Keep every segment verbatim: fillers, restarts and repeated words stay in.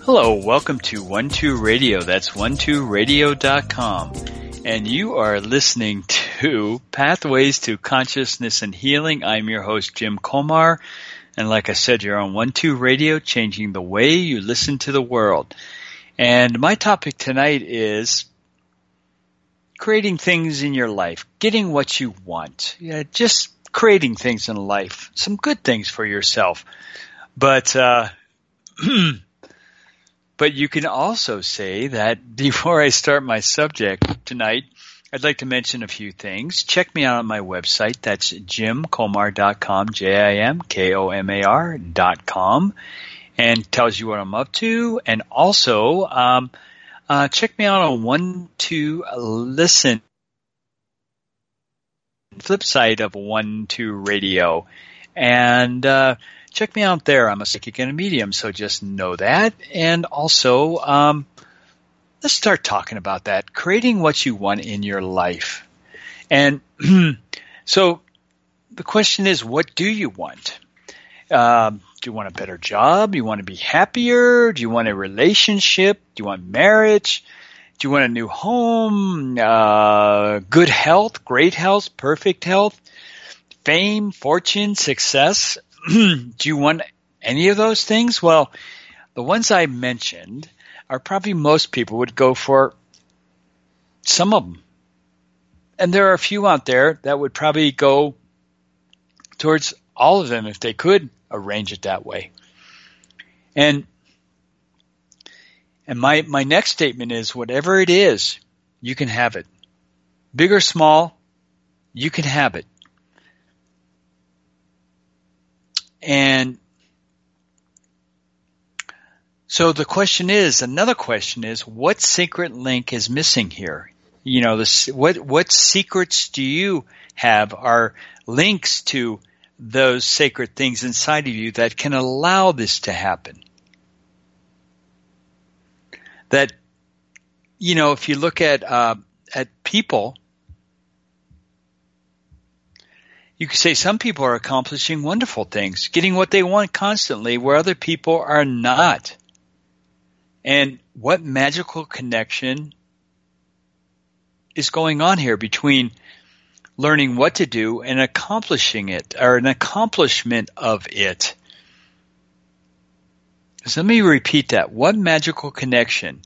Hello, welcome to One Two Radio. That's one two radio dot com. And you are listening to Pathways to Consciousness and Healing. I'm your host, Jim Komar. And like I said, you're on One Two Radio, changing the way you listen to the world. And my topic tonight is creating things in your life, getting what you want. Yeah, just creating things in life, some good things for yourself. But, uh, But you can also say that before I start my subject tonight, I'd like to mention a few things. Check me out on my website. That's jim komar dot com, J I M K O M A R dot com, and tells you what I'm up to. And also, um, uh, check me out on One Two Listen, flip side of One Two Radio. And, uh, check me out there. I'm a psychic and a medium, so just know that. And also, um, let's start talking about that, creating what you want in your life. And so the question is, what do you want? Um, do you want a better job? Do you want to be happier? Do you want a relationship? Do you want marriage? Do you want a new home? Uh, good health, great health, perfect health, fame, fortune, success? Do you want any of those things? Well, the ones I mentioned are probably most people would go for some of them. And there are a few out there that would probably go towards all of them if they could arrange it that way. And and my, my next statement is, whatever it is, you can have it. Big or small, you can have it. And so the question is, another question is, what secret link is missing here? You know, this, what what secrets do you have are links to those sacred things inside of you that can allow this to happen? That, you know, if you look at uh, at people, you could say some people are accomplishing wonderful things, getting what they want constantly, where other people are not. And what magical connection is going on here between learning what to do and accomplishing it, or an accomplishment of it? So let me repeat that. What magical connection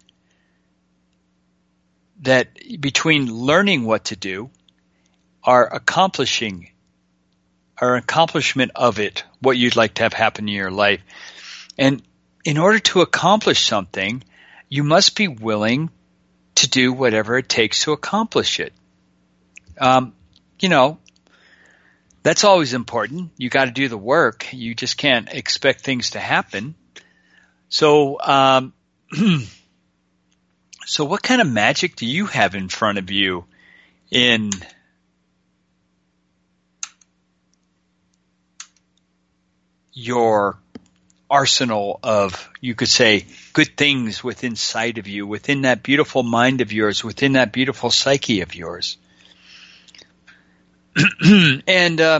that between learning what to do or accomplishing or accomplishment of it, what you'd like to have happen in your life. And in order to accomplish something, you must be willing to do whatever it takes to accomplish it. Um, you know, that's always important. You got to do the work. You just can't expect things to happen. So, um, so what kind of magic do you have in front of you in your arsenal of, you could say, good things within inside of you, within that beautiful mind of yours, within that beautiful psyche of yours? And uh,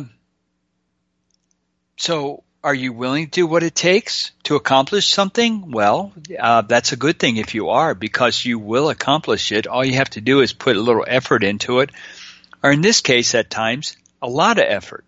so are you willing to do what it takes to accomplish something? Well, uh, that's a good thing if you are, because you will accomplish it. All you have to do is put a little effort into it, or in this case, at times, a lot of effort.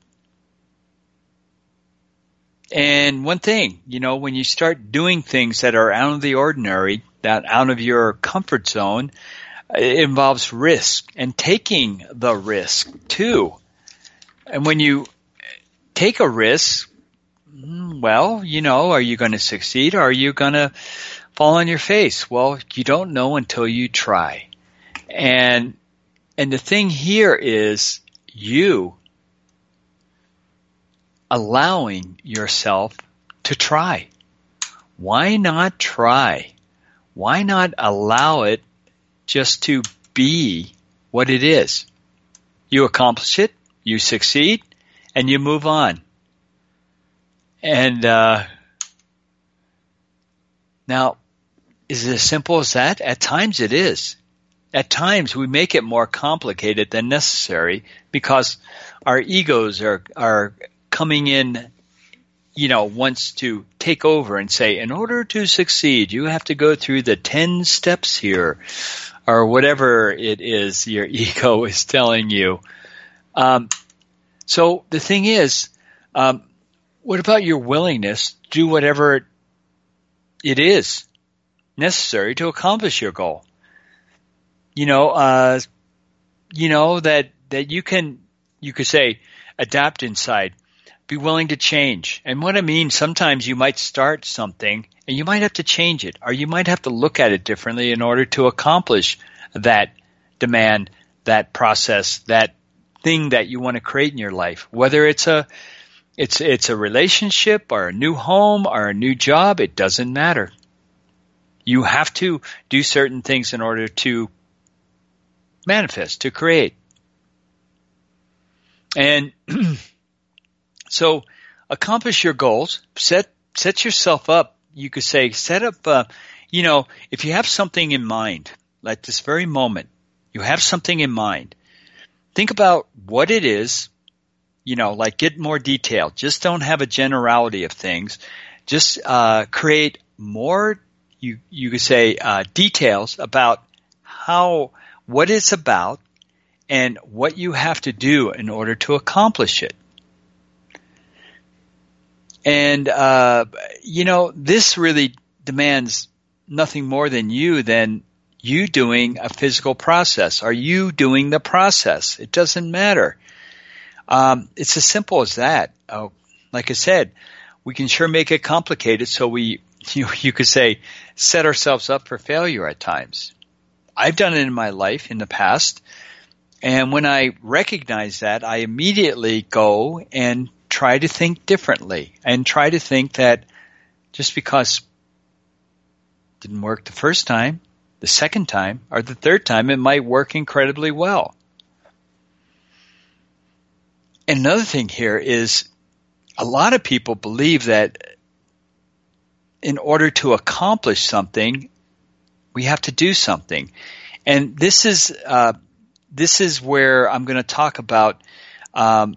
And one thing, you know, when you start doing things that are out of the ordinary, that out of your comfort zone, it involves risk and taking the risk too. And when you take a risk, well, you know, are you going to succeed or are you going to fall on your face? Well, you don't know until you try. And and the thing here is you allowing yourself to try. Why not try? Why not allow it just to be what it is? You accomplish it, you succeed, and you move on. And uh, now, is it as simple as that? At times it is. At times we make it more complicated than necessary because our egos are are coming in you know, wants to take over and say, in order to succeed, you have to go through the ten steps here, or whatever it is your ego is telling you. Um, so the thing is, um, what about your willingness to do whatever it is necessary to accomplish your goal? You know, uh, you know that that you can, you could say, adapt inside. Be willing to change. And what I mean, sometimes you might start something and you might have to change it, or you might have to look at it differently in order to accomplish that demand, that process, that thing that you want to create in your life. Whether it's a it's it's a relationship or a new home or a new job, it doesn't matter. You have to do certain things in order to manifest, to create. And so accomplish your goals, set set yourself up. You could say set up, uh, you know, if you have something in mind, like this very moment, you have something in mind, think about what it is, you know, like get more detailed. Just don't have a generality of things. Just uh, create more, you, you could say, uh, details about how, what it's about and what you have to do in order to accomplish it. And, uh, you know, this really demands nothing more than you than you doing a physical process. Are you doing the process? It doesn't matter. Um, it's as simple as that. Oh, like I said, we can sure make it complicated, so we, you, you could say, set ourselves up for failure at times. I've done it in my life in the past, and when I recognize that, I immediately go and try to think differently and try to think that just because it didn't work the first time, the second time, or the third time, it might work incredibly well. And another thing here is a lot of people believe that in order to accomplish something, we have to do something. And this is uh, this is where I'm going to talk about um,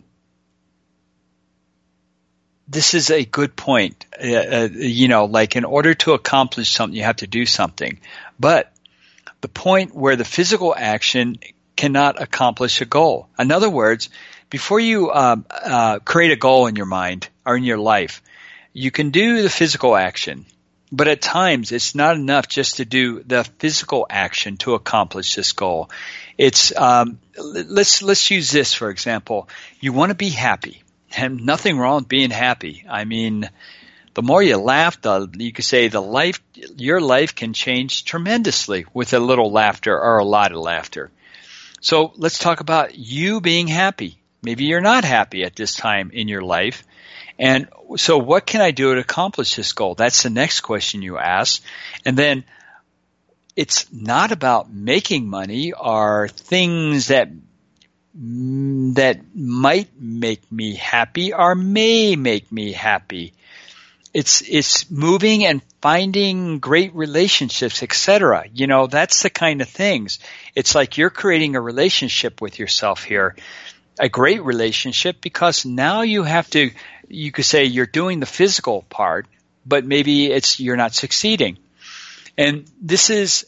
this is a good point. Uh, uh, you know, like in order to accomplish something, you have to do something. But the point where the physical action cannot accomplish a goal. In other words, before you um, uh, create a goal in your mind or in your life, you can do the physical action. But at times, it's not enough just to do the physical action to accomplish this goal. It's um, let's let's use this for example. You want to be happy, and nothing wrong with being happy. I mean, the more you laugh, the you could say the life your life can change tremendously with a little laughter or a lot of laughter. So let's talk about you being happy. Maybe you're not happy at this time in your life. And so what can I do to accomplish this goal? That's the next question you ask. And then it's not about making money or things that that might make me happy or may make me happy. It's it's moving and finding great relationships, et cetera. You know, that's the kind of things. It's like you're creating a relationship with yourself here, a great relationship, because now you have to, you could say you're doing the physical part, but maybe it's you're not succeeding. And this is,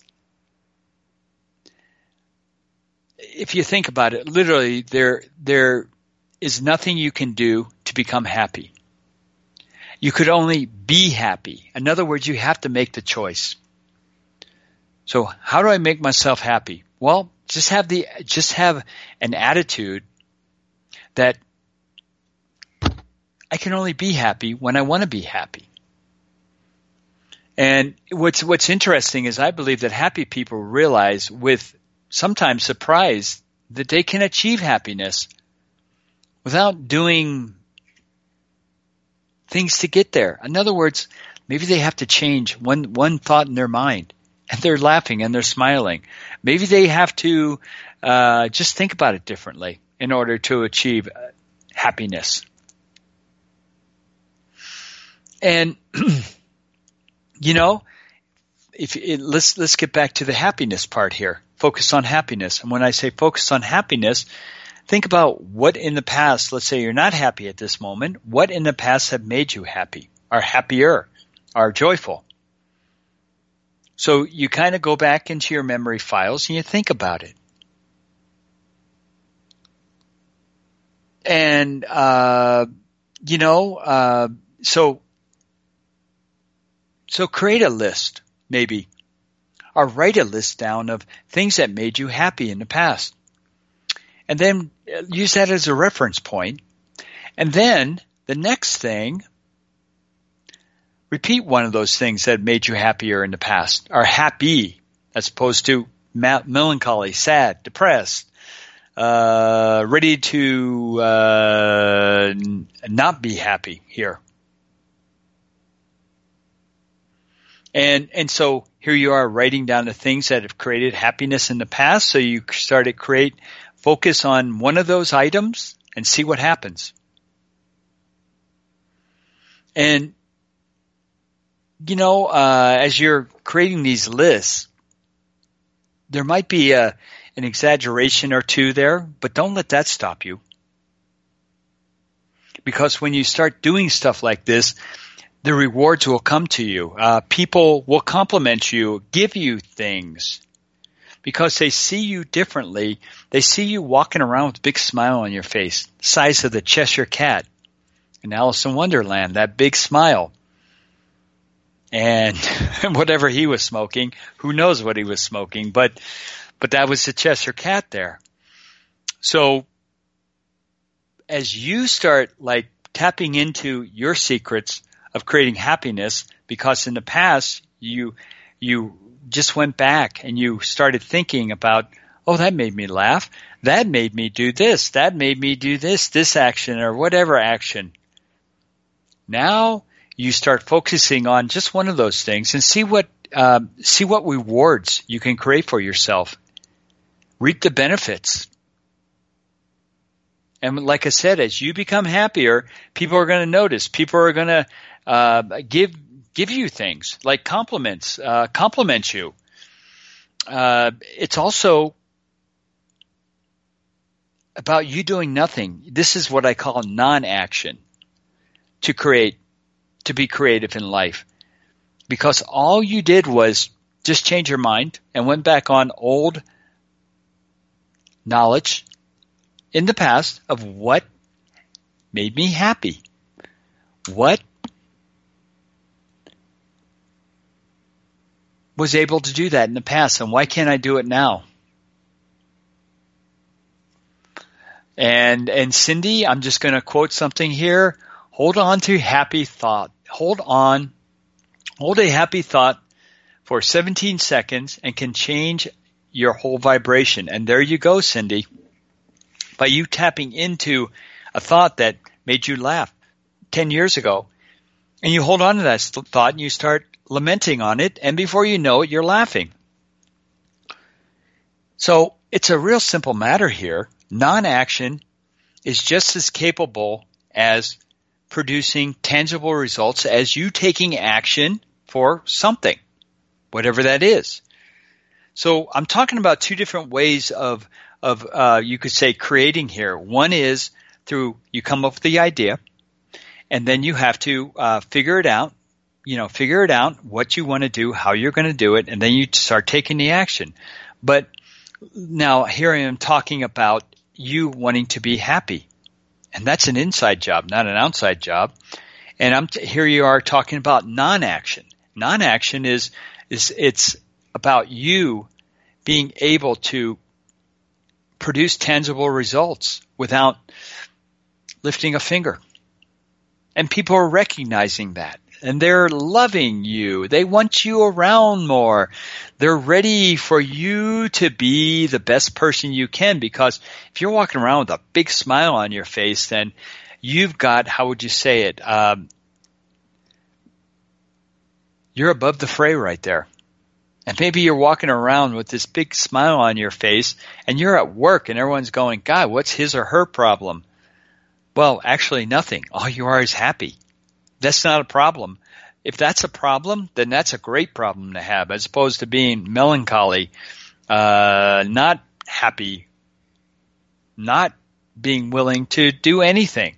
if you think about it, literally there there is nothing you can do to become happy. You could only be happy. In other words, you have to make the choice. So how do I make myself happy? Well, just have the just have an attitude that I can only be happy when I want to be happy. And what's what's interesting is I believe that happy people realize with sometimes surprise that they can achieve happiness without doing things to get there. In other words, maybe they have to change one one thought in their mind, and they're laughing and they're smiling. Maybe they have to uh, just think about it differently in order to achieve happiness. And you know, if it, let's let's get back to the happiness part here. Focus on happiness. And when I say focus on happiness, think about what in the past, let's say you're not happy at this moment, what in the past have made you happy, or happier, or joyful? So you kind of go back into your memory files and you think about it. And, uh, you know, uh, so, so create a list, maybe, or write a list down of things that made you happy in the past. And then use that as a reference point. And then the next thing, repeat one of those things that made you happier in the past, or happy, as opposed to melancholy, sad, depressed, uh, ready to uh, not be happy here. And and so here you are writing down the things that have created happiness in the past. So you start to create, focus on one of those items and see what happens. And, you know, uh, as you're creating these lists, there might be a, an exaggeration or two there, but don't let that stop you. Because when you start doing stuff like this, the rewards will come to you. Uh, people will compliment you, give you things. Because they see you differently. They see you walking around with a big smile on your face, the size of the Cheshire Cat in Alice in Wonderland, that big smile. And whatever he was smoking, who knows what he was smoking, but but that was the Cheshire Cat there. So as you start like tapping into your secrets of creating happiness, because in the past you you just went back and you started thinking about, oh, that made me laugh, that made me do this, that made me do this, this action or whatever action. Now you start focusing on just one of those things and see what uh, see what rewards you can create for yourself. Reap the benefits. And like I said, as you become happier, people are going to notice. People are going to uh, give give you things like compliments, uh, compliment you. Uh, it's also about you doing nothing. This is what I call non-action to create, to be creative in life. Because all you did was just change your mind and went back on old knowledge in the past of what made me happy. What was able to do that in the past, and why can't I do it now? And and Cindy, I'm just going to quote something here. Hold on to happy thought. Hold on. Hold a happy thought for seventeen seconds and can change your whole vibration. And there you go, Cindy. By you tapping into a thought that made you laugh ten years ago, and you hold on to that thought and you start lamenting on it, and before you know it, you're laughing. So it's a real simple matter here. Non-action is just as capable as producing tangible results as you taking action for something, whatever that is. So I'm talking about two different ways of of uh, you could say creating here. One is through you come up with the idea, and then you have to uh, figure it out. You know, figure it out what you want to do, how you're going to do it, and then you start taking the action. But now here I am talking about you wanting to be happy, and that's an inside job, not an outside job. And I'm t- here you are talking about non-action. Non-action is is it's about you being able to produce tangible results without lifting a finger. And people are recognizing that. And they're loving you. They want you around more. They're ready for you to be the best person you can, because if you're walking around with a big smile on your face, then you've got, how would you say it? Um, you're above the fray right there. And maybe you're walking around with this big smile on your face and you're at work and everyone's going, God, what's his or her problem? Well, actually nothing. All you are is happy. That's not a problem. If that's a problem, then that's a great problem to have, as opposed to being melancholy, uh, not happy, not being willing to do anything.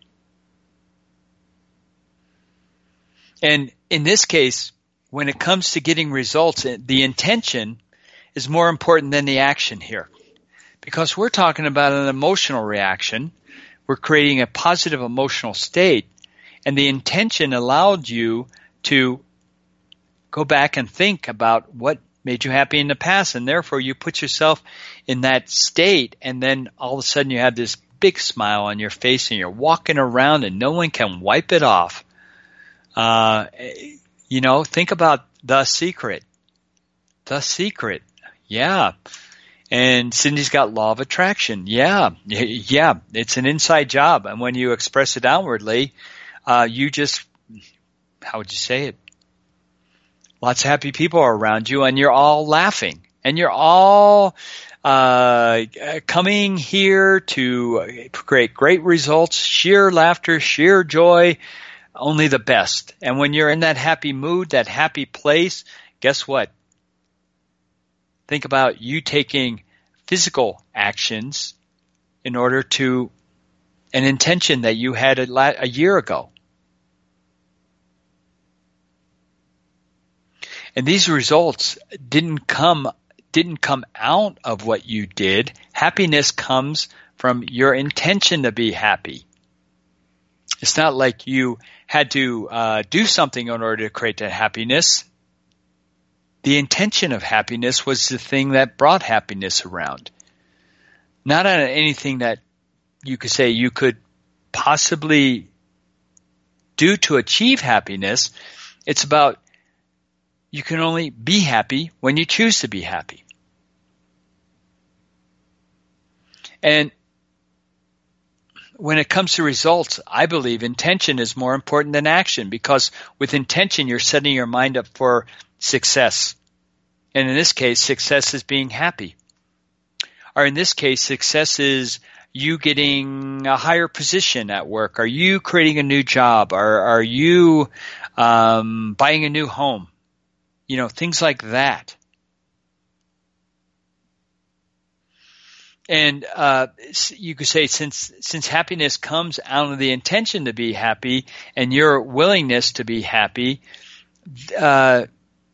And in this case, when it comes to getting results, the intention is more important than the action here. Because we're talking about an emotional reaction. We're creating a positive emotional state. And the intention allowed you to go back and think about what made you happy in the past. And therefore, you put yourself in that state. And then all of a sudden, you have this big smile on your face and you're walking around and no one can wipe it off. Uh, you know, think about The Secret. The Secret. Yeah. And Cindy's got law of attraction. Yeah. Yeah. It's an inside job. And when you express it outwardly, uh, you just, how would you say it? Lots of happy people are around you and you're all laughing and you're all, uh, coming here to create great results, sheer laughter, sheer joy, only the best. And when you're in that happy mood, that happy place, guess what? Think about you taking physical actions in order to an intention that you had a, la- a year ago. And these results didn't come didn't come out of what you did. Happiness comes from your intention to be happy. It's not like you had to uh, do something in order to create that happiness. The intention of happiness was the thing that brought happiness around. Not on anything that you could say you could possibly do to achieve happiness. It's about you can only be happy when you choose to be happy. And when it comes to results, I believe intention is more important than action, because with intention, you're setting your mind up for success. And in this case, success is being happy. Or in this case, success is you getting a higher position at work. Are you creating a new job? Are, are you um, buying a new home? You know, things like that. And uh, you could say since since happiness comes out of the intention to be happy and your willingness to be happy, uh,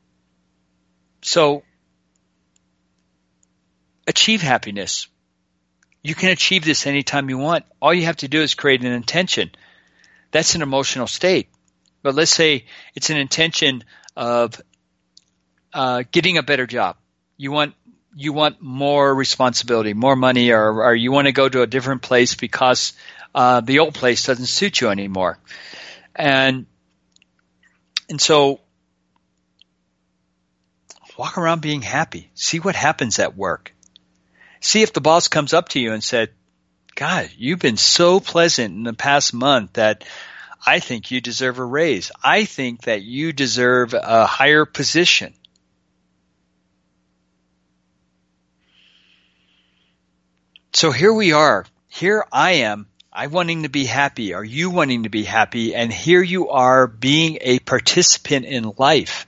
so achieve happiness. You can achieve this anytime you want. All you have to do is create an intention. That's an emotional state. But let's say it's an intention of uh, getting a better job. You want you want more responsibility, more money, or, or you want to go to a different place because uh, the old place doesn't suit you anymore. And and so walk around being happy. See what happens at work. See if the boss comes up to you and said, God, you've been so pleasant in the past month that I think you deserve a raise. I think that you deserve a higher position. So here we are. Here I am. I wanting to be happy. Are you wanting to be happy? And here you are being a participant in life.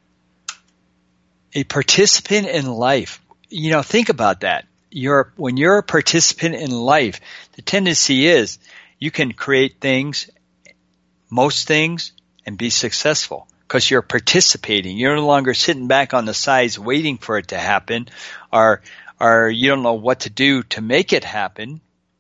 A participant in life. You know, think about that. You're, when you're a participant in life, the tendency is you can create things, most things, and be successful because you're participating. You're no longer sitting back on the sides waiting for it to happen, or or you don't know what to do to make it happen.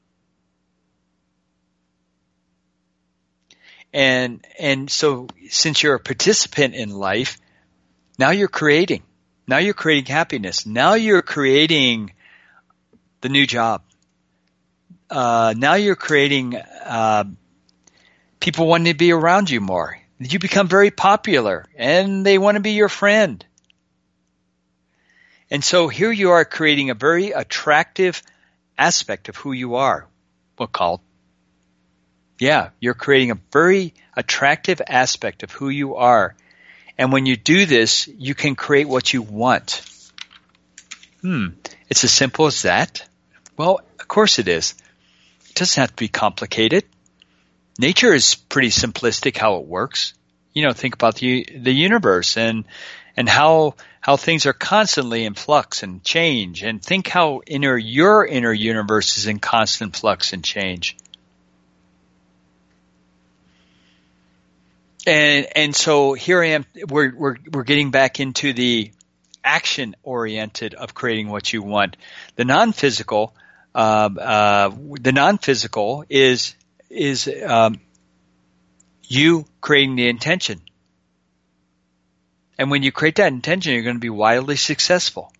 And and so since you're a participant in life, now you're creating. Now you're creating happiness. Now you're creating the new job. Uh, now you're creating uh, people wanting to be around you more. You become very popular and they want to be your friend. And so here you are creating a very attractive aspect of who you are. We'll call it. Yeah, you're creating a very attractive aspect of who you are. And when you do this, you can create what you want. Hmm, it's as simple as that? Well, of course it is. It doesn't have to be complicated. Nature is pretty simplistic how it works. You know, think about the the universe and and how how things are constantly in flux and change, and think how inner your inner universe is in constant flux and change. And and so here I am. We're we're we're getting back into the action oriented of creating what you want. The non-physical, uh, uh, the non-physical is is um, you creating the intention. And when you create that intention, you're going to be wildly successful.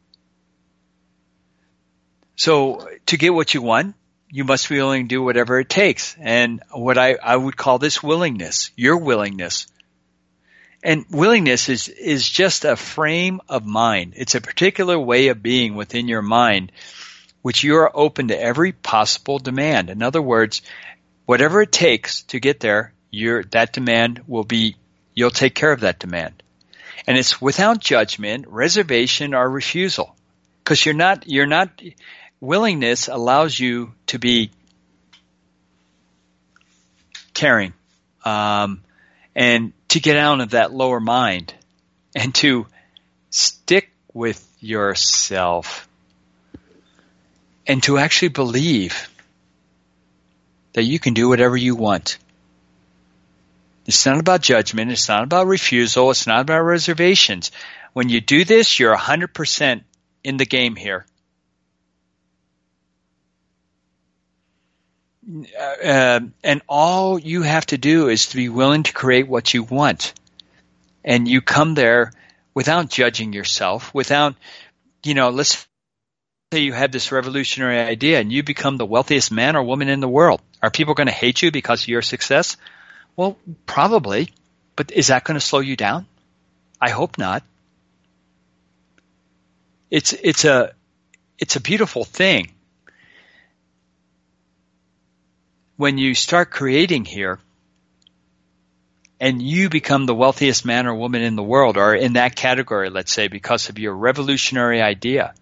So to get what you want, you must be willing to do whatever it takes. And what I, I would call this willingness, your willingness. And willingness is, is just a frame of mind. It's a particular way of being within your mind, which you are open to every possible demand. In other words, whatever it takes to get there, your, that demand will be, you'll take care of that demand. And it's without judgment, reservation, or refusal. Because you're not, you're not, willingness allows you to be caring, um, and to get out of that lower mind and to stick with yourself and to actually believe that you can do whatever you want. It's not about judgment. It's not about refusal. It's not about reservations. When you do this, you're one hundred percent in the game here. Uh, and all you have to do is to be willing to create what you want. And you come there without judging yourself, without, you know, let's say you have this revolutionary idea and you become the wealthiest man or woman in the world. Are people going to hate you because of your success? Well, probably. But is that going to slow you down? I hope not. It's, it's a, it's a beautiful thing. When you start creating here and you become the wealthiest man or woman in the world, or in that category, let's say, because of your revolutionary idea,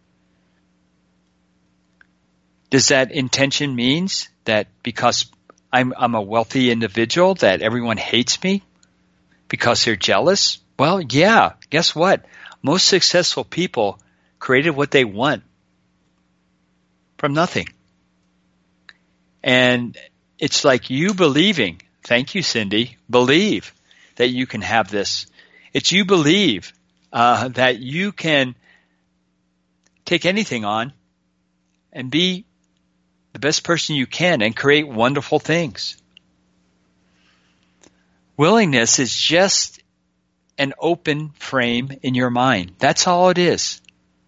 does that intention means that because I'm, I'm a wealthy individual that everyone hates me because they're jealous? Well, yeah. Guess what? Most successful people created what they want from nothing. And it's like you believing, thank you, Cindy, believe that you can have this. It's you believe uh, that you can take anything on and be the best person you can and create wonderful things. Willingness is just an open frame in your mind. That's all it is.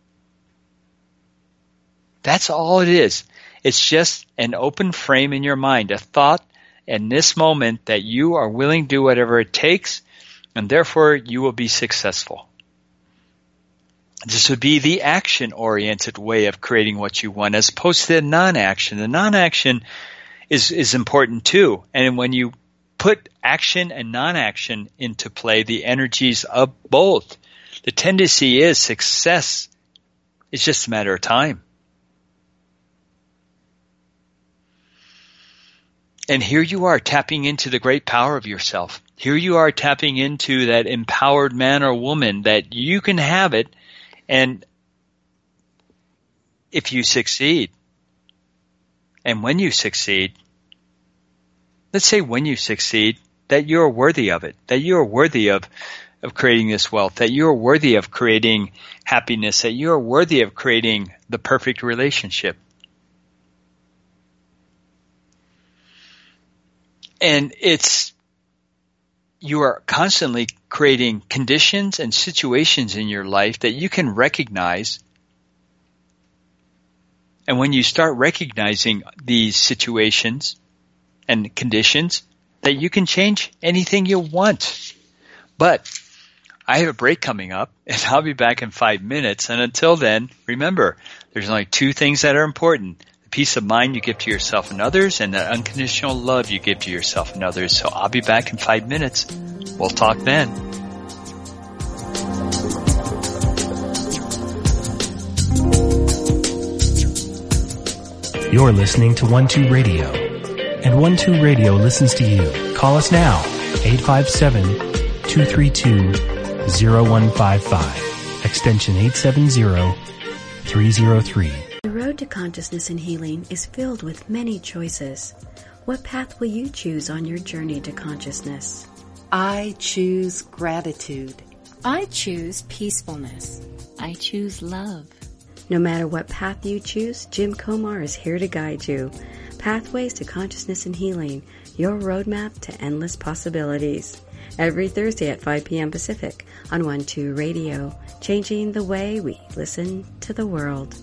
That's all it is. It's just an open frame in your mind, a thought in this moment that you are willing to do whatever it takes, and therefore you will be successful. This would be the action-oriented way of creating what you want, as opposed to the non-action. The non-action is, is important too. And when you put action and non-action into play, the energies of both, the tendency is success. It's just a matter of time. And here you are tapping into the great power of yourself. Here you are tapping into that empowered man or woman that you can have it. And if you succeed, and when you succeed, let's say when you succeed, that you're worthy of it, that you're worthy of, of creating this wealth, that you're worthy of creating happiness, that you're worthy of creating the perfect relationship. And it's, you are constantly creating conditions and situations in your life that you can recognize. And when you start recognizing these situations and conditions, that you can change anything you want. But I have a break coming up, and I'll be back in five minutes. And until then, remember, there's only two things that are important. Peace of mind you give to yourself and others, and that unconditional love you give to yourself and others. So I'll be back in five minutes. We'll talk then. You're listening to One Two Radio, and One Two Radio listens to you. Call us now, eight five seven, two three two, zero one five five, extension eight seven zero, three zero three. The road to consciousness and healing is filled with many choices. What path will you choose on your journey to consciousness? I choose gratitude. I choose peacefulness. I choose love. No matter what path you choose, Jim Komar is here to guide you. Pathways to Consciousness and Healing, your roadmap to endless possibilities. Every Thursday at five p.m. Pacific on one two Radio, changing the way we listen to the world.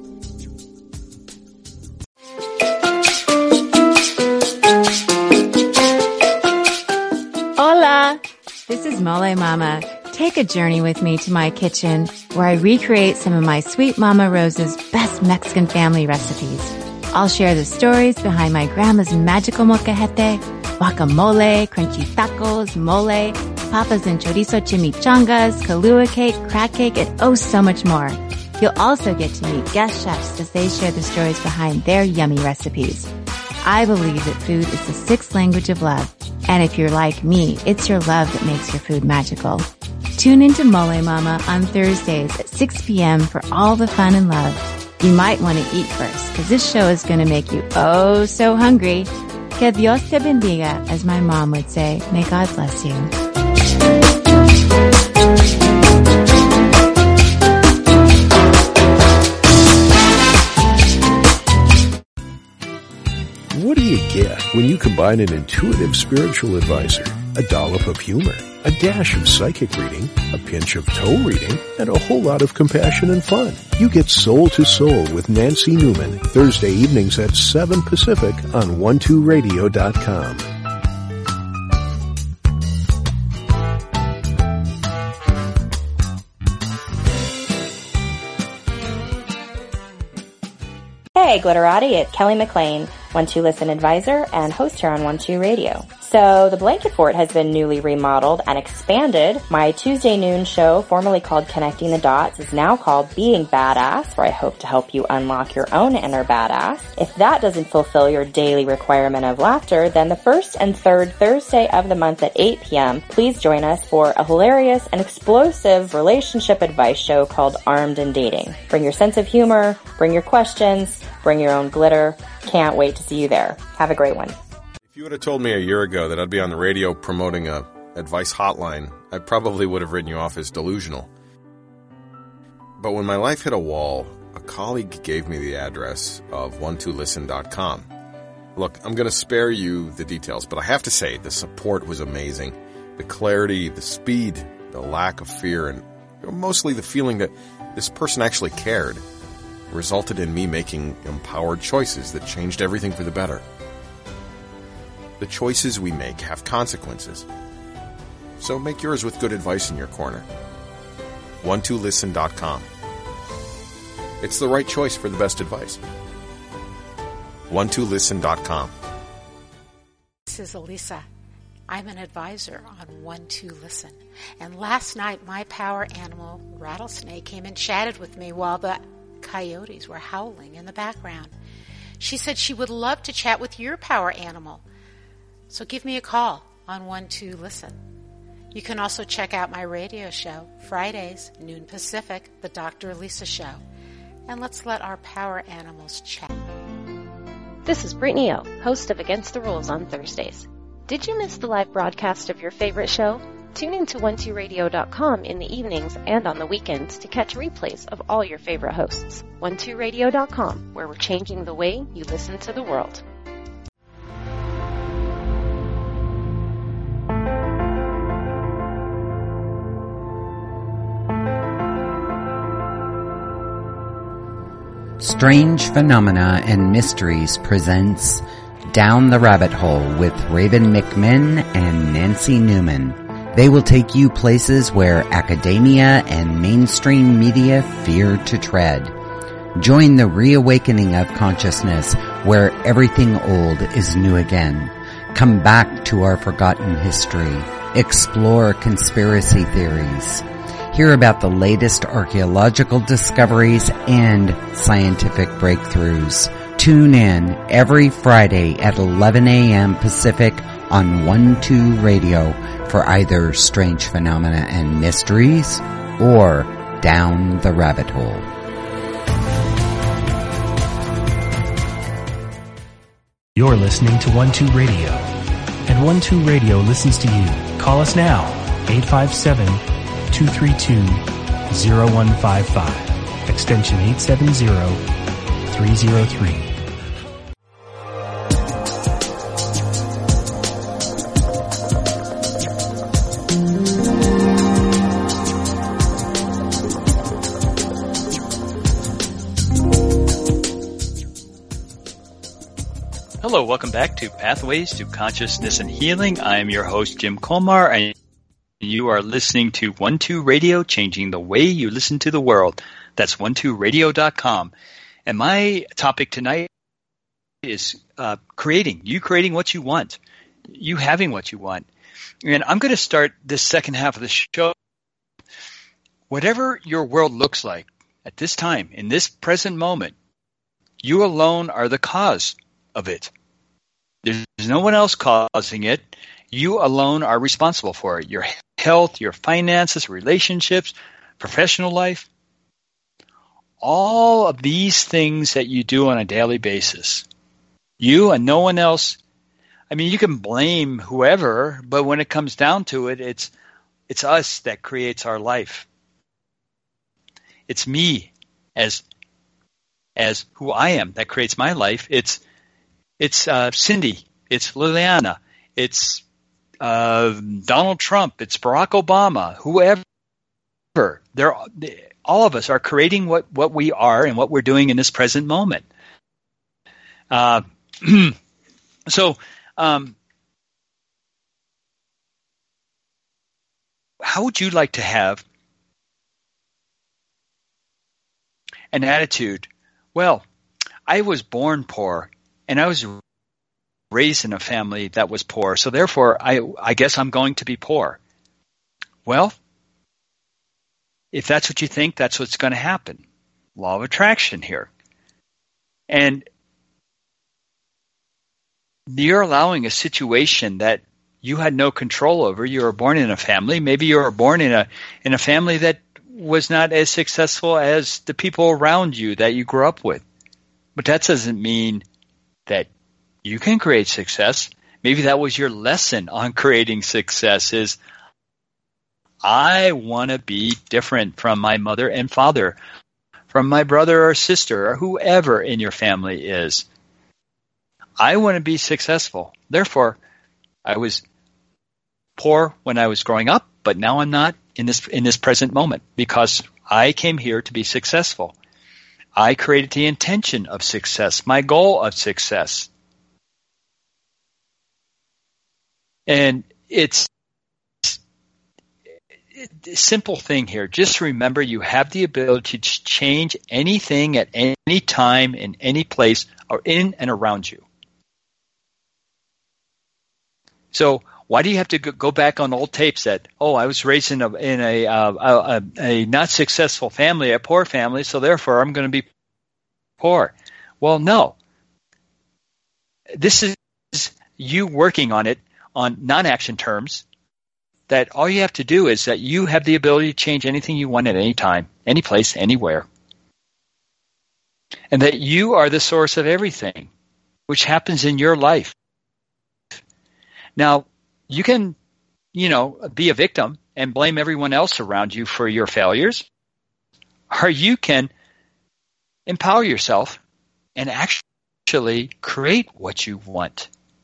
Hola! This is Mole Mama. Take a journey with me to my kitchen where I recreate some of my Sweet Mama Rosa's best Mexican family recipes. I'll share the stories behind my grandma's magical molcajete, guacamole, crunchy tacos, mole, papas and chorizo chimichangas, Kahlua cake, crab cake, and oh so much more. You'll also get to meet guest chefs as they share the stories behind their yummy recipes. I believe that food is the sixth language of love. And if you're like me, it's your love that makes your food magical. Tune into Mole Mama on Thursdays at six p.m. for all the fun and love. You might want to eat first, because this show is going to make you oh so hungry. Que Dios te bendiga, as my mom would say. May God bless you. What do you get when you combine an intuitive spiritual advisor, a dollop of humor, a dash of psychic reading, a pinch of toe reading, and a whole lot of compassion and fun? You get Soul to Soul with Nancy Newman, Thursday evenings at seven Pacific on one two radio dot com. Hey, Glitterati, it's Kelly McLean, one two Listen advisor and host here on one two Radio. So the Blanket Fort has been newly remodeled and expanded. My Tuesday noon show, formerly called Connecting the Dots, is now called Being Badass, where I hope to help you unlock your own inner badass. If that doesn't fulfill your daily requirement of laughter, then the first and third Thursday of the month at eight p.m., please join us for a hilarious and explosive relationship advice show called Armed and Dating. Bring your sense of humor, bring your questions, bring your own glitter. Can't wait to see you there. Have a great one. If you would have told me a year ago that I'd be on the radio promoting a advice hotline, I probably would have written you off as delusional. But when my life hit a wall, a colleague gave me the address of one two listen dot com. Look, I'm going to spare you the details, but I have to say the support was amazing. The clarity, the speed, the lack of fear, and mostly the feeling that this person actually cared resulted in me making empowered choices that changed everything for the better. The choices we make have consequences. So make yours with good advice in your corner. one two listen dot com. It's the right choice for the best advice. one two listen dot com. This is Elisa. I'm an advisor on one two Listen. And last night, my power animal, Rattlesnake, came and chatted with me while the coyotes were howling in the background. She said she would love to chat with your power animal. So give me a call on one two Listen. You can also check out my radio show, Fridays, noon Pacific, The Doctor Lisa Show. And let's let our power animals chat. This is Brittany O, host of Against the Rules on Thursdays. Did you miss the live broadcast of your favorite show? Tune in to one two radio dot com in the evenings and on the weekends to catch replays of all your favorite hosts. one two radio dot com, where we're changing the way you listen to the world. Strange Phenomena and Mysteries presents Down the Rabbit Hole with Raven McMinn and Nancy Newman. They will take you places where academia and mainstream media fear to tread. Join the reawakening of consciousness where everything old is new again. Come back to our forgotten history. Explore conspiracy theories. Hear about the latest archaeological discoveries and scientific breakthroughs. Tune in every Friday at eleven a.m. Pacific on one two Radio for either Strange Phenomena and Mysteries or Down the Rabbit Hole. You're listening to one two Radio, and one two Radio listens to you. Call us now, eight five seven, two three two, zero one five five, extension eight seven zero, three zero three. Hello, welcome back to Pathways to Consciousness and Healing. I am your host, Jim Komar, and you are listening to one two Radio, changing the way you listen to the world. That's one two radio dot com. And my topic tonight is uh, creating, you creating what you want, you having what you want. And I'm going to start this second half of the show. Whatever your world looks like at this time, in this present moment, you alone are the cause of it. There's no one else causing it. You alone are responsible for it. Your health, your finances, relationships, professional life. All of these things that you do on a daily basis. You and no one else. I mean, you can blame whoever, but when it comes down to it, it's it's us that creates our life. It's me as as who I am that creates my life. It's It's uh, Cindy. It's Liliana. It's uh, Donald Trump. It's Barack Obama. Whoever. They're, all of us are creating what, what we are and what we're doing in this present moment. Uh, so, um, how would you like to have an attitude? Well, I was born poor. And I was raised in a family that was poor, so therefore I, I guess I'm going to be poor. Well, if that's what you think, that's what's going to happen. Law of attraction here. And you're allowing a situation that you had no control over. You were born in a family. Maybe you were born in a in a family that was not as successful as the people around you that you grew up with. But that doesn't mean that you can create success. Maybe that was your lesson on creating success is I want to be different from my mother and father, from my brother or sister or whoever in your family is. I want to be successful. Therefore, I was poor when I was growing up, but now I'm not in this in this present moment because I came here to be successful. I created the intention of success, my goal of success. And it's a simple thing here. Just remember you have the ability to change anything at any time, in any place, or in and around you. So why do you have to go back on old tapes that, oh, I was raised in a in a, uh, a, a not successful family, a poor family, so therefore I'm going to be poor? Well, no. This is you working on it on non-action terms, that all you have to do is that you have the ability to change anything you want at any time, any place, anywhere. And that you are the source of everything, which happens in your life. Now, you can, you know, be a victim and blame everyone else around you for your failures, or you can empower yourself and actually create what you want.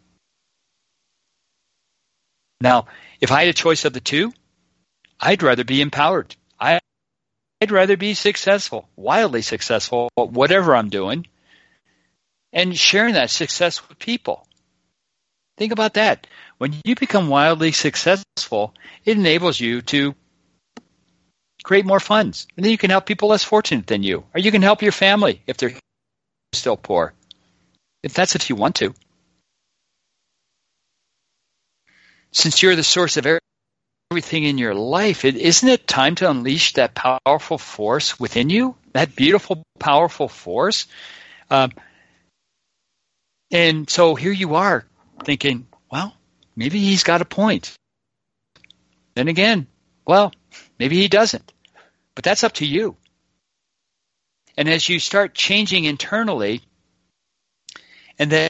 Now, if I had a choice of the two, I'd rather be empowered. I, I'd rather be successful, wildly successful, whatever I'm doing, and sharing that success with people. Think about that. When you become wildly successful, it enables you to create more funds. And then you can help people less fortunate than you. Or you can help your family if they're still poor. If that's if you want to. Since you're the source of everything in your life, it, isn't it time to unleash that powerful force within you? That beautiful, powerful force? Um, and so here you are thinking, well, maybe he's got a point. Then again, well, maybe he doesn't. But that's up to you. And as you start changing internally, and then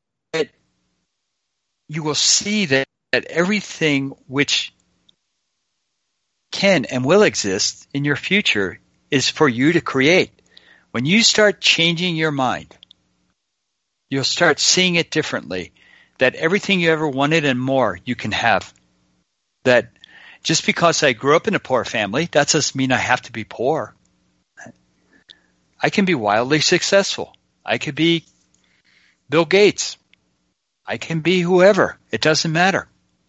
you will see that, that everything which can and will exist in your future is for you to create. When you start changing your mind, you'll start seeing it differently, that everything you ever wanted and more you can have. That just because I grew up in a poor family, that doesn't mean I have to be poor. I can be wildly successful. I could be Bill Gates. I can be whoever. It doesn't matter.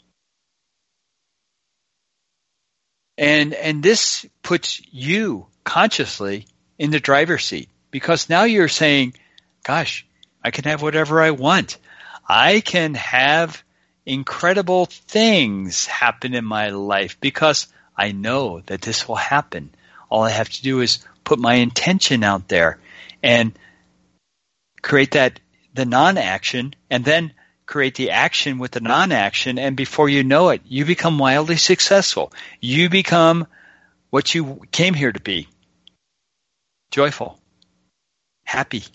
And and this puts you consciously in the driver's seat, because now you're saying, gosh, I can have whatever I want. I can have incredible things happen in my life because I know that this will happen. All I have to do is put my intention out there and create that the non-action, and then create the action with the non-action, and before you know it, you become wildly successful. You become what you came here to be. Joyful. Happy.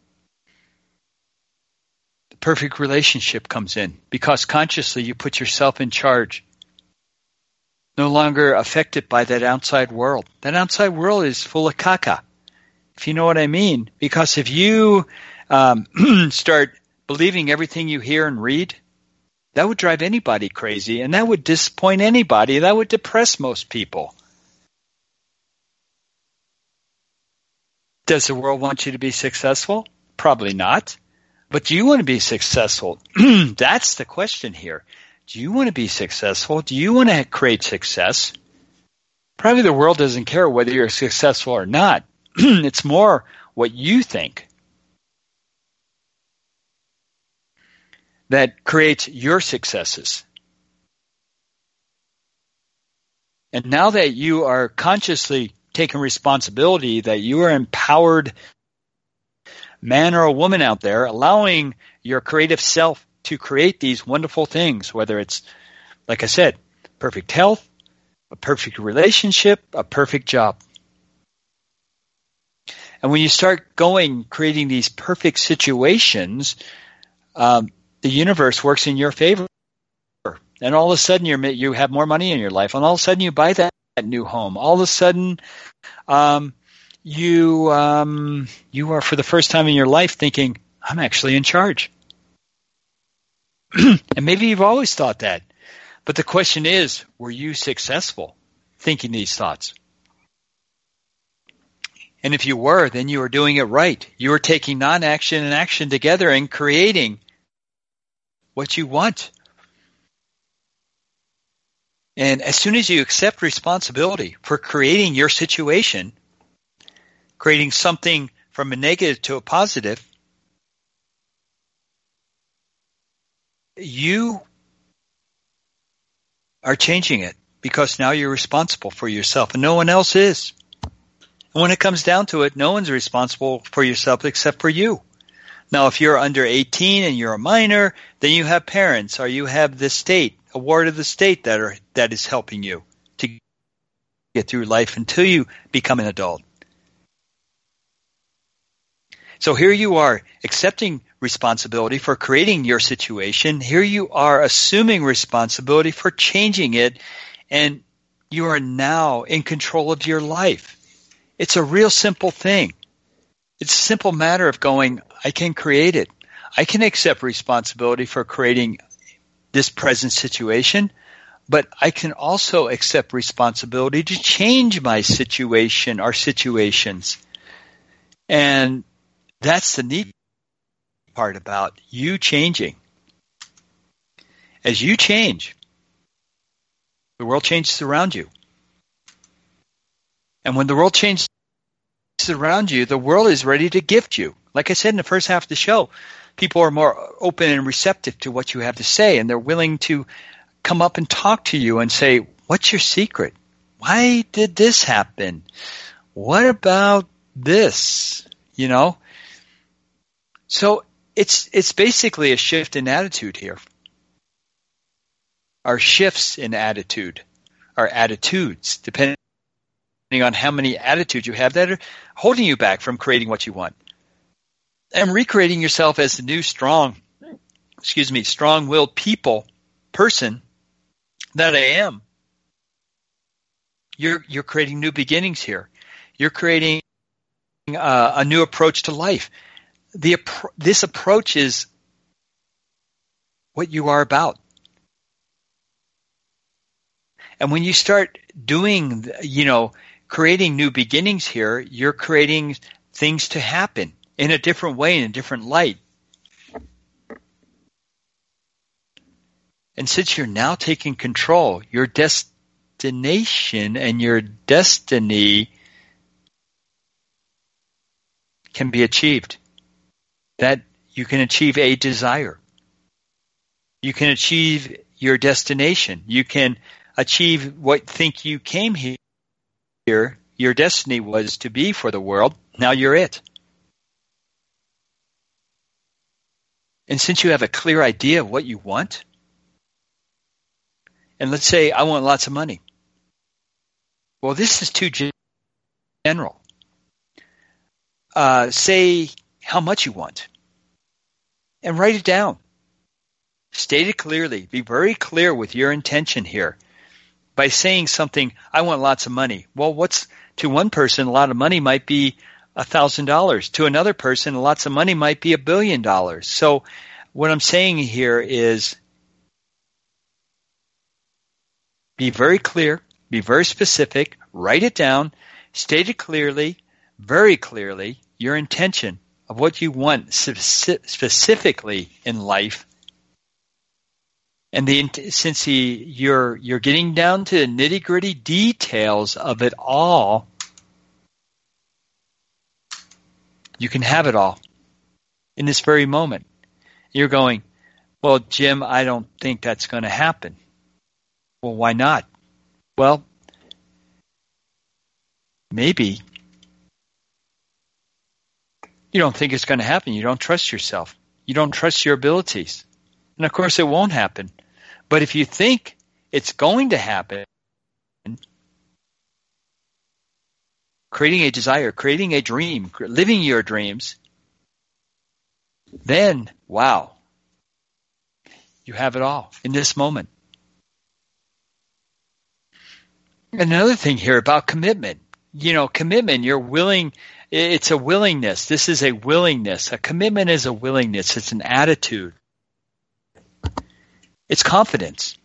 The perfect relationship comes in because consciously you put yourself in charge. No longer affected by that outside world. That outside world is full of caca, if you know what I mean. Because if you um, start believing everything you hear and read, that would drive anybody crazy, and that would disappoint anybody. That would depress most people. Does the world want you to be successful? Probably not. But do you want to be successful? That's the question here. Do you want to be successful? Do you want to create success? Probably the world doesn't care whether you're successful or not. It's more what you think that creates your successes. And now that you are consciously taking responsibility, that you are empowered man or a woman out there, allowing your creative self to create these wonderful things, whether it's, like I said, perfect health, a perfect relationship, a perfect job. And when you start going, creating these perfect situations, um, the universe works in your favor. And all of a sudden you're, you have more money in your life, and all of a sudden you buy that, that new home. All of a sudden um, you um, you are, for the first time in your life, thinking, I'm actually in charge. And maybe you've always thought that. But the question is, were you successful thinking these thoughts? And if you were, then you were doing it right. You were taking non-action and action together and creating what you want. And as soon as you accept responsibility for creating your situation, creating something from a negative to a positive, you are changing it, because now you're responsible for yourself and no one else is. And when it comes down to it, no one's responsible for yourself except for you. Now, if you're under eighteen and you're a minor, then you have parents, or you have the state, a ward of the state that are that is helping you to get through life until you become an adult. So here you are accepting responsibility for creating your situation. Here you are assuming responsibility for changing it, and you are now in control of your life. It's a real simple thing. It's a simple matter of going, I can create it. I can accept responsibility for creating this present situation, but I can also accept responsibility to change my situation or situations. And that's the neat part about you changing. As you change, the world changes around you. And when the world changes around you, the world is ready to gift you. Like I said in the first half of the show, people are more open and receptive to what you have to say, and they're willing to come up and talk to you and say, what's your secret? Why did this happen? What about this? You know? So it's it's basically a shift in attitude here. are shifts in attitude, are attitudes, depending on how many attitudes you have that are holding you back from creating what you want. And recreating yourself as the new strong, excuse me, strong-willed people, person that I am. You're, you're creating new beginnings here. You're creating uh, a new approach to life. The, this approach is what you are about. And when you start doing, you know, creating new beginnings here, you're creating things to happen in a different way, in a different light. And since you're now taking control, your destination and your destiny can be achieved. That you can achieve a desire. You can achieve your destination. You can achieve what think you came here. Your destiny was to be for the world. Now you're it. And since you have a clear idea of what you want, and let's say I want lots of money. Well, this is too general. Uh, say how much you want and write it down. State it clearly. Be very clear with your intention here. By saying something, I want lots of money. Well, what's to one person, a lot of money might be a thousand dollars. To another person, lots of money might be a billion dollars. So what I'm saying here is be very clear, be very specific, write it down, state it clearly, very clearly, your intention of what you want specifically in life. And the, since he, you're, you're getting down to the nitty-gritty details of it all, you can have it all in this very moment. You're going, well, Jim, I don't think that's going to happen. Well, why not? Well, maybe you don't think it's going to happen. You don't trust yourself. You don't trust your abilities. And of course, it won't happen. But if you think it's going to happen, creating a desire, creating a dream, living your dreams, then, wow, you have it all in this moment. Another thing here about commitment. You know, commitment, you're willing, it's a willingness. This is a willingness. A commitment is a willingness. It's an attitude. It's confidence.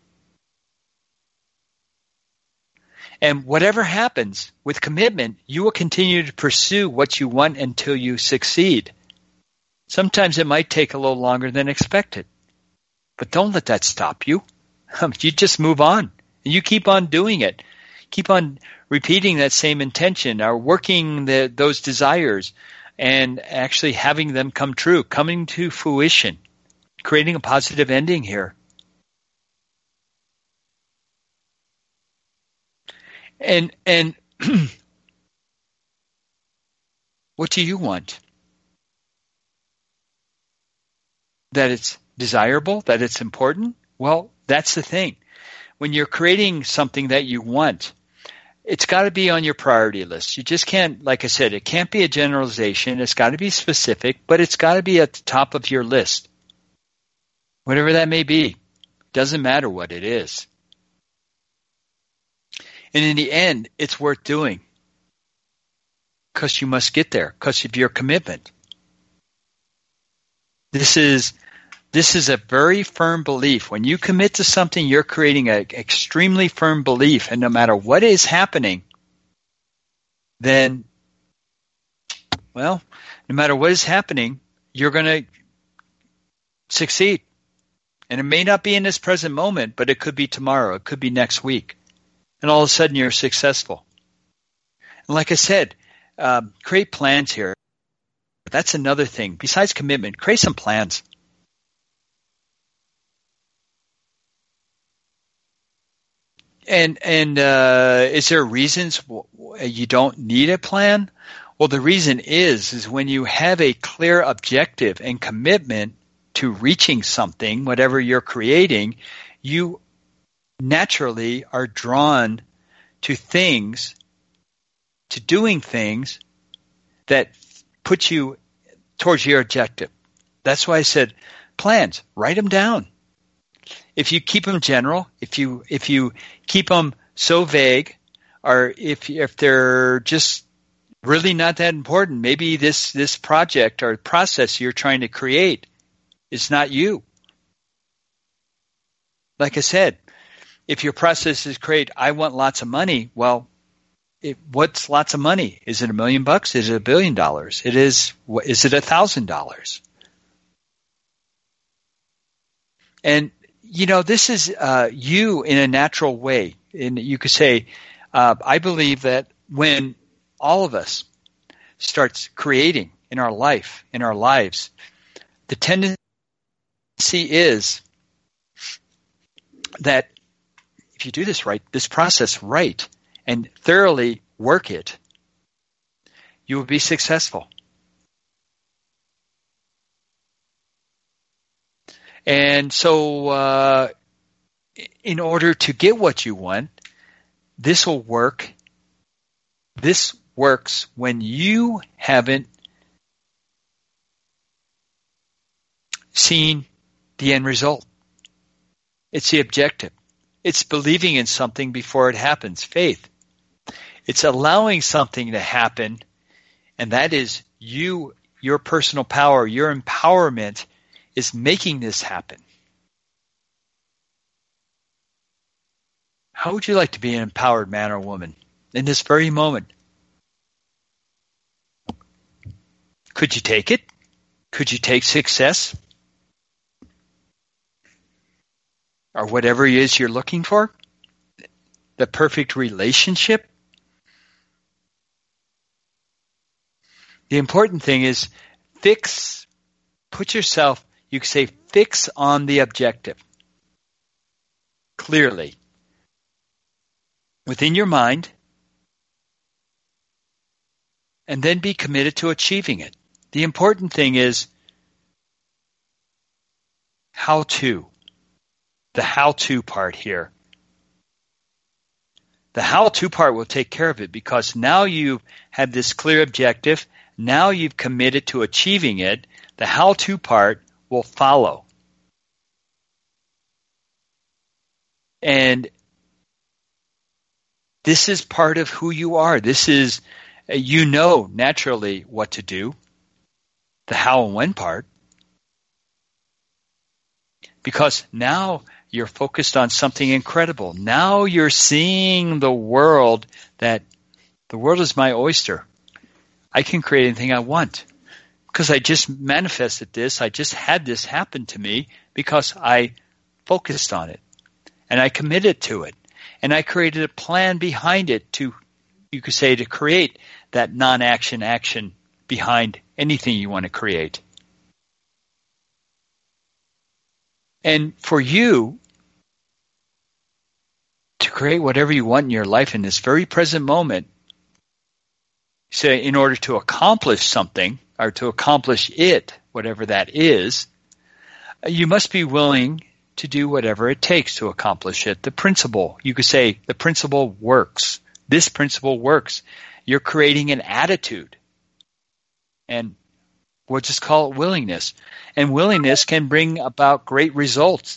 And whatever happens with commitment, you will continue to pursue what you want until you succeed. Sometimes it might take a little longer than expected. But don't let that stop you. You just move on. And you keep on doing it. Keep on repeating that same intention or working the, those desires and actually having them come true, coming to fruition, creating a positive ending here. And and what do you want? That it's desirable, that it's important? Well, that's the thing. When you're creating something that you want, it's got to be on your priority list. You just can't, like I said, it can't be a generalization. It's got to be specific, but it's got to be at the top of your list. Whatever that may be. Doesn't matter what it is. And in the end, it's worth doing because you must get there because of your commitment. This is this is a very firm belief. When you commit to something, you're creating an extremely firm belief. And no matter what is happening, then, well, no matter what is happening, you're going to succeed. And it may not be in this present moment, but it could be tomorrow. It could be next week. And all of a sudden you're successful. And like I said, um, create plans here. That's another thing. Besides commitment, create some plans. And and uh, is there reasons you don't need a plan? Well, the reason is, is when you have a clear objective and commitment to reaching something, whatever you're creating, you naturally are drawn to things, to doing things that put you towards your objective. That's why I said plans, write them down. If you keep them general, if you if you keep them so vague, or if if they're just really not that important, maybe this this project or process you're trying to create is not you. Like I said, if your process is create, I want lots of money, well, it, what's lots of money? Is it a million bucks? Is it a billion dollars? It is. Is it a thousand dollars? And you know, this is uh, you in a natural way. And you could say, uh, I believe that when all of us starts creating in our life, in our lives, the tendency is that if you do this right, this process right, and thoroughly work it, you will be successful. And so uh, in order to get what you want, this will work. This works when you haven't seen the end result. It's the objective. It's believing in something before it happens, faith. It's allowing something to happen, and that is you, your personal power, your empowerment is making this happen. How would you like to be an empowered man or woman in this very moment? Could you take it? Could you take success? Or whatever it is you're looking for? The perfect relationship? The important thing is fix, put yourself, you could say fix on the objective. Clearly. Within your mind. And then be committed to achieving it. The important thing is how to. The how-to part here. The how-to part will take care of it because now you have this clear objective. Now you've committed to achieving it. The how-to part will follow. And this is part of who you are. This is, you know naturally what to do. The how and when part. Because now you're focused on something incredible. Now you're seeing the world that the world is my oyster. I can create anything I want. Because I just manifested this. I just had this happen to me because I focused on it. And I committed to it. And I created a plan behind it to, you could say, to create that non-action action behind anything you want to create. And for you to create whatever you want in your life in this very present moment, say in order to accomplish something or to accomplish it, whatever that is, you must be willing to do whatever it takes to accomplish it. The principle, you could say the principle works. This principle works. You're creating an attitude. And we'll just call it willingness. And willingness can bring about great results.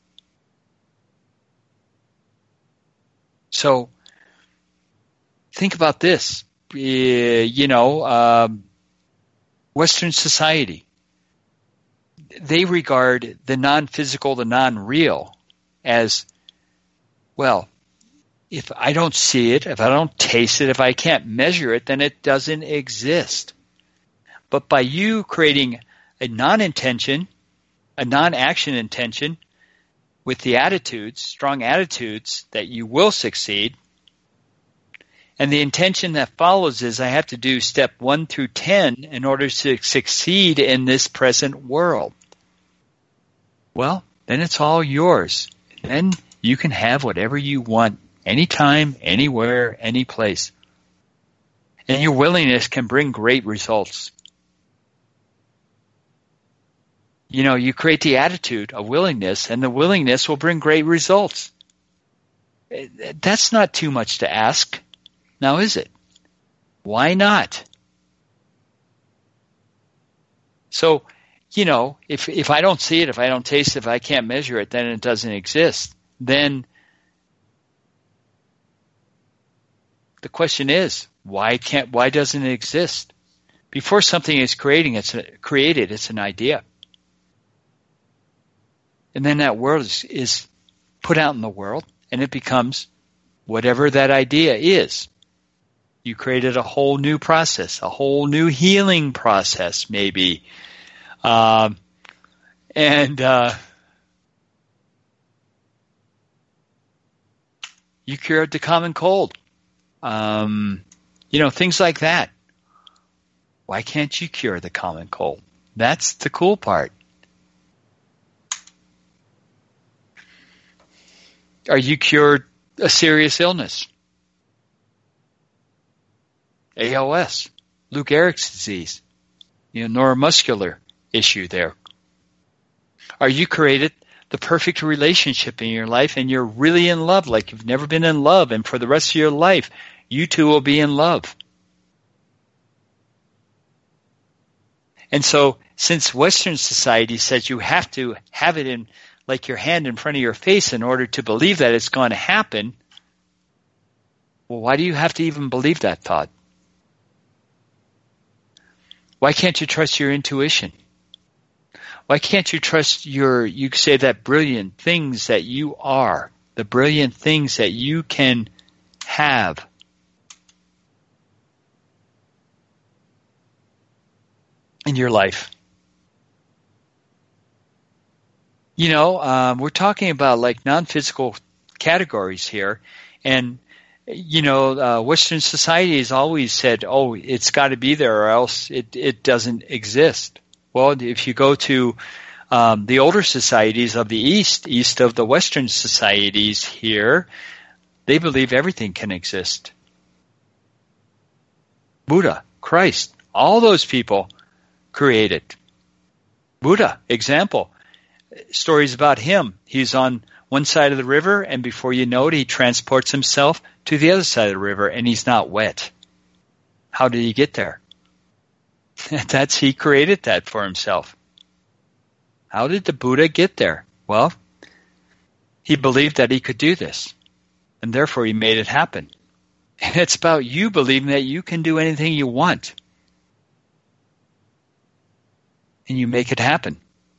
So think about this. Uh, you know, um, Western society, they regard the non-physical, the non-real as, well, if I don't see it, if I don't taste it, if I can't measure it, then it doesn't exist. But by you creating a non-intention, a non-action intention with the attitudes, strong attitudes that you will succeed, and the intention that follows is I have to do step one through ten in order to succeed in this present world. Well, then it's all yours. Then you can have whatever you want anytime, anywhere, any place. And your willingness can bring great results. You know, you create the attitude of willingness, and the willingness will bring great results. that's not too much to ask. Now, is it? Why not? So, you know, if if I don't see it, if I don't taste it, if I can't measure it, then it doesn't exist. Then the question is, why can't? Why doesn't it exist? Before something is creating, it's a, created, it's an idea, and then that word is, is put out in the world, and it becomes whatever that idea is. You created a whole new process, a whole new healing process, maybe. Um, and uh, you cured the common cold. Um, you know, things like that. Why can't you cure the common cold? That's the cool part. Or you cured a serious illness. A L S, Lou Gehrig's disease, you know, neuromuscular issue there. Or you created the perfect relationship in your life and you're really in love like you've never been in love, and for the rest of your life, you two will be in love. And so, since Western society says you have to have it in like your hand in front of your face in order to believe that it's going to happen, well, why do you have to even believe that thought? Why can't you trust your intuition? Why can't you trust your, you say that brilliant things that you are, the brilliant things that you can have? In your life. You know, um, we're talking about like non-physical categories here, and you know, uh, Western society has always said, oh, it's got to be there or else it, it doesn't exist. Well, if you go to um, the older societies of the East, east of the Western societies here, they believe everything can exist. Buddha, Christ, all those people created. Buddha, example, stories about him. He's on one side of the river, and before you know it, he transports himself to the other side of the river, and he's not wet. How did he get there? That's, he created that for himself. How did the Buddha get there? Well, he believed that he could do this, and therefore he made it happen. And it's about you believing that you can do anything you want, and you make it happen.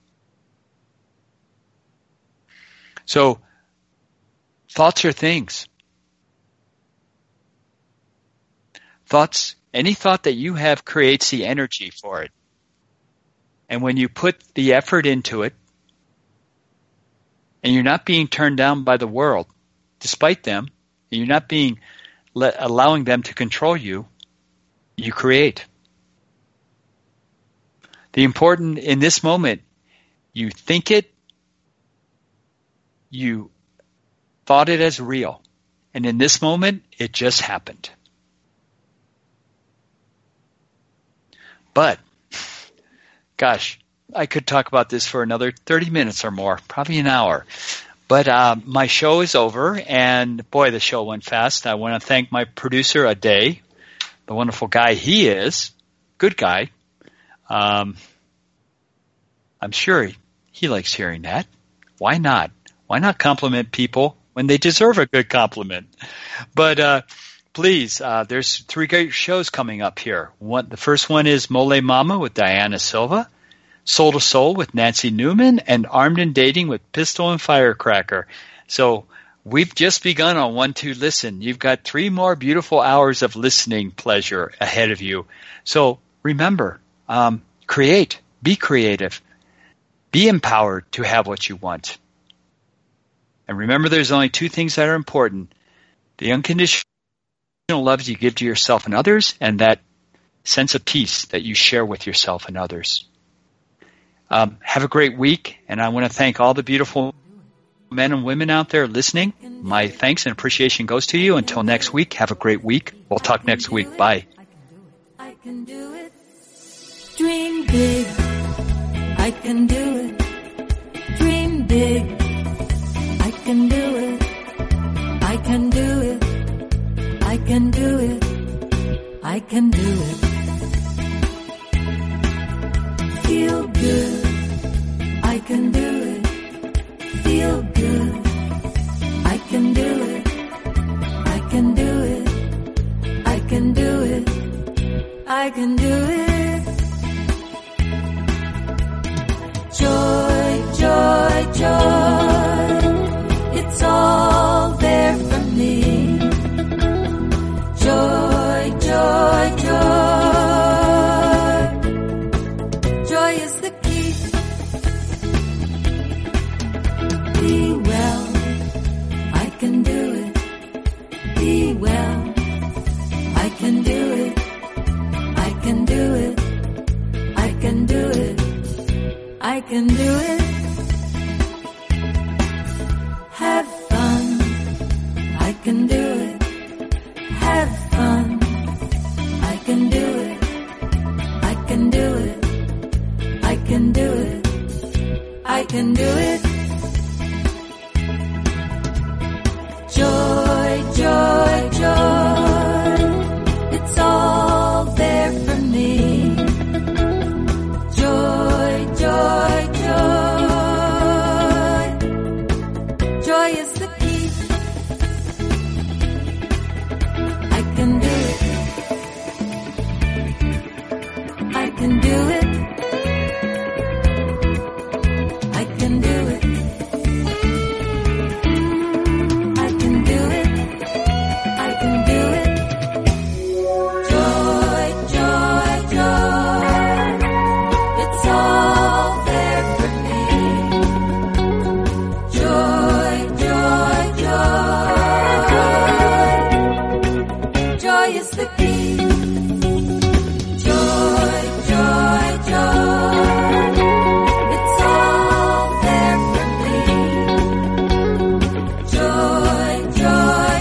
So, thoughts are things. Thoughts, any thought that you have creates the energy for it. And when you put the effort into it, and you're not being turned down by the world, despite them, and you're not being let, allowing them to control you, you create. The important, in this moment, you think it, you thought it as real. And in this moment, it just happened. But, gosh, I could talk about this for another thirty minutes or more, probably an hour. But uh, my show is over, and boy, the show went fast. I want to thank my producer, Ade, the wonderful guy he is, good guy. Um, I'm sure he, he likes hearing that. Why not? Why not compliment people when they deserve a good compliment? But uh, please, uh, there's three great shows coming up here. One, the first one is Mole Mama with Diana Silva, Soul to Soul with Nancy Newman, and Armed and Dating with Pistol and Firecracker. So we've just begun on One Two Listen. You've got three more beautiful hours of listening pleasure ahead of you. So remember, um, create, be creative, be empowered to have what you want. And remember, there's only two things that are important. The unconditional love you give to yourself and others, and that sense of peace that you share with yourself and others. Um, have a great week, and I want to thank all the beautiful men and women out there listening. My thanks and appreciation goes to you. Until next week, have a great week. We'll talk next week. Bye. I can do it. Dream big. I can do it. Dream big. I can do it. I can can do it. Feel good, I can do it. Feel good, I can do it. I can do it. I can do it. I can do it. Joy, joy, joy. It's all there for me. Joy, joy, joy. Joy is the key. Be well, I can do it. Be well, I can do it. I can do it. I can do it. I can do it. Have fun, I can do it. Have fun, I can do it. I can do it. I can do it. I can do it. Joy, joy, joy. It's all there for me. Joy, joy, joy. Joy is the key. I can do it. I can do it. I can do it. I can do it. I can do it. Joy, joy, joy. It's all there for me. Joy, joy, joy. Joy is the key. Joy, joy, joy. It's all there for me. Joy, joy,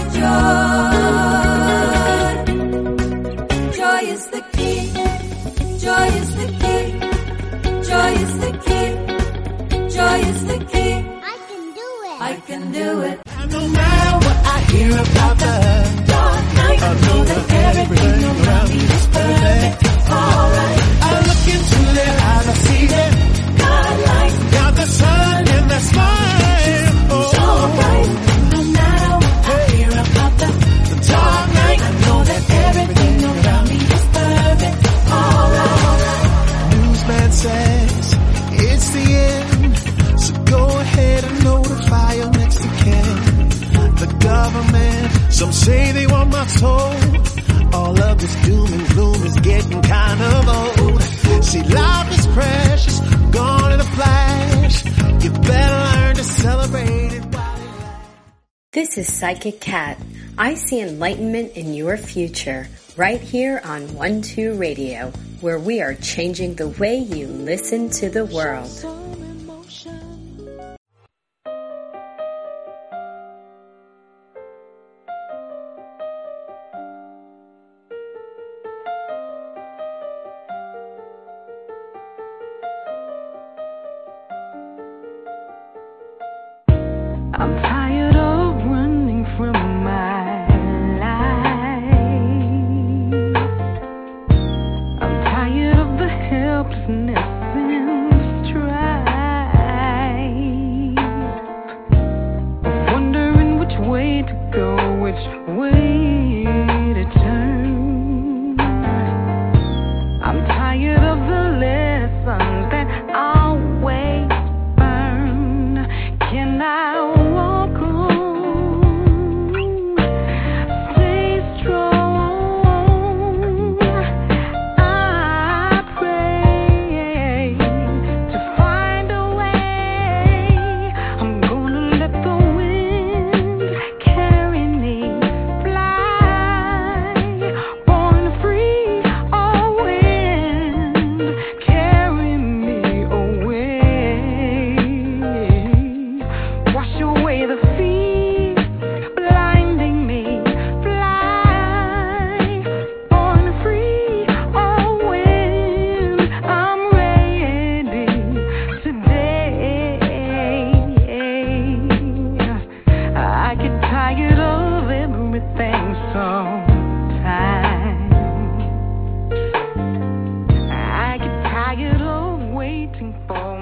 joy. Joy is the key. Joy is the key. Joy is the key. Joy is the key. I can do it. I can do it. No matter what I hear about the dark night, I know that everything around me is perfect. Alright. I look into their eyes, I see them godlike. Got the sun and the smile. Oh, it's alright. No matter what I hear about the, the dark night, I know that everything around me is perfect. Alright. Newsman says it's the end, so go ahead and notify your next of kin. The government, some say they want my soul. All of this doom and gloom is getting kind of old. See, life is precious, gone in a flash. You better learn to celebrate it while it lasts. This is Psychic Cat. I see enlightenment in your future right here on one two Radio, where we are changing the way you listen to the world. I'm tired of running from my life. I'm tired of the helplessness and strife. Wondering which way to go, which way to turn. I'm tired of the lessons that always burn. Can I waiting for